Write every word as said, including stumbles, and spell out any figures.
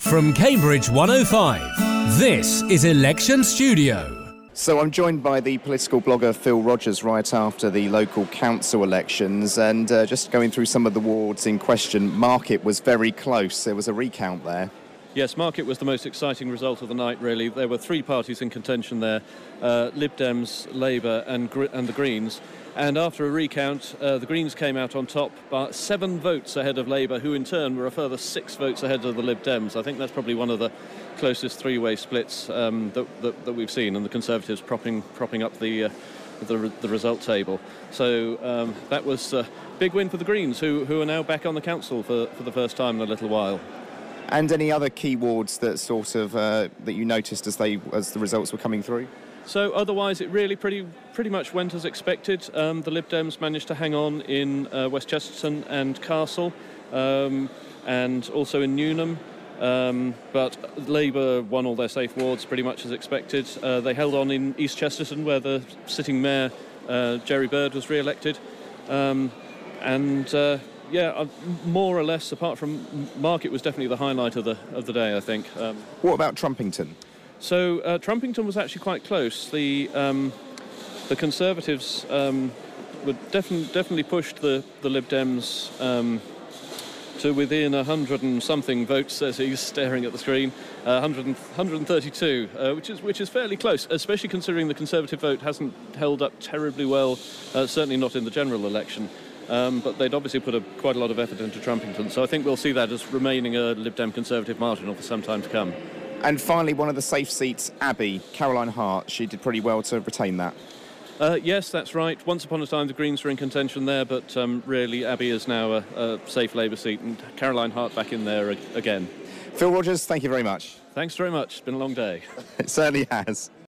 From Cambridge one oh five, this is Election Studio. So I'm joined by the political blogger Phil Rogers right after the local council elections, and uh, just going through some of the wards in question. Market was very close. There was a recount there. Yes, Market was the most exciting result of the night, really. There were three parties in contention there, uh, Lib Dems, Labour and, Gr- and the Greens. And after a recount, uh, the Greens came out on top, but seven votes ahead of Labour, who in turn were a further six votes ahead of the Lib Dems. I think that's probably one of the closest three-way splits um, that, that, that we've seen, and the Conservatives propping propping up the uh, the, the result table. So um, that was a big win for the Greens, who who are now back on the council for, for the first time in a little while. And any other key wards that sort of uh, that you noticed as they as the results were coming through? So otherwise, it really pretty pretty much went as expected. Um, the Lib Dems managed to hang on in uh, West Chesterton and Castle, um, and also in Newnham. Um, but Labour won all their safe wards pretty much as expected. Uh, they held on in East Chesterton, where the sitting mayor, uh, Jerry Bird, was re-elected. Um, and uh, yeah, uh, more or less, apart from Market, was definitely the highlight of the of the day, I think. Um, what about Trumpington? So uh, Trumpington was actually quite close. The um, the Conservatives um, were definitely definitely pushed the the Lib Dems um, to within a hundred and something votes, as he's staring at the screen, uh, one hundred, one hundred thirty-two, uh, which is which is fairly close, especially considering the Conservative vote hasn't held up terribly well, uh, certainly not in the general election. Um, but they'd obviously put a, quite a lot of effort into Trumpington, so I think we'll see that as remaining a Lib Dem Conservative marginal for some time to come. And finally, one of the safe seats, Abbey, Caroline Hart, she did pretty well to retain that. Uh, yes, that's right. Once upon a time, the Greens were in contention there, but um, really, Abbey is now a, a safe Labour seat, and Caroline Hart back in there again. Phil Rogers, thank you very much. Thanks very much. It's been a long day. It certainly has.